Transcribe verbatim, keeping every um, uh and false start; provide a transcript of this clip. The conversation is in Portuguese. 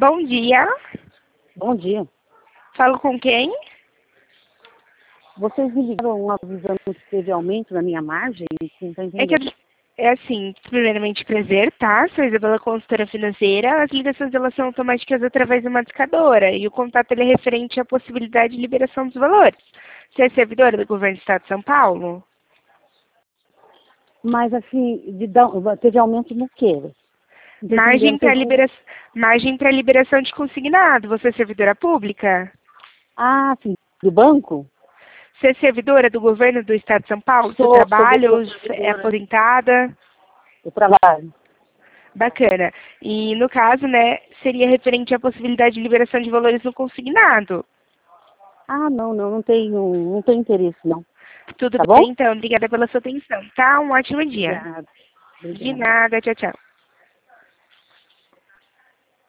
Bom dia. Bom dia. Falo com quem? Vocês me ligaram avisando que teve aumento na minha margem? Não está É que entendendo. é assim, primeiramente prazer, tá? Sou Isabela, consultora financeira. As ligações elas são automáticas através de uma discadora e o contato ele é referente à possibilidade de liberação dos valores. Você é servidora do governo do estado de São Paulo? Mas assim, de dar- teve aumento no quê? Não tô Margem entendendo. para Teve- libera... Margem para liberação de consignado. Você é servidora pública? Ah, sim. Do banco? Você é servidora do governo do estado de São Paulo? Você Sou, sou, trabalha sou ou é servidora. aposentada? Eu trabalho. Bacana. E no caso, né, seria referente à possibilidade de liberação de valores no consignado. Ah, não, não, não tenho, não tenho interesse, não. Tudo Tá bom? bem, então. Obrigada pela sua atenção, tá? Um ótimo dia. Obrigada. De Obrigada. nada. Tchau, tchau.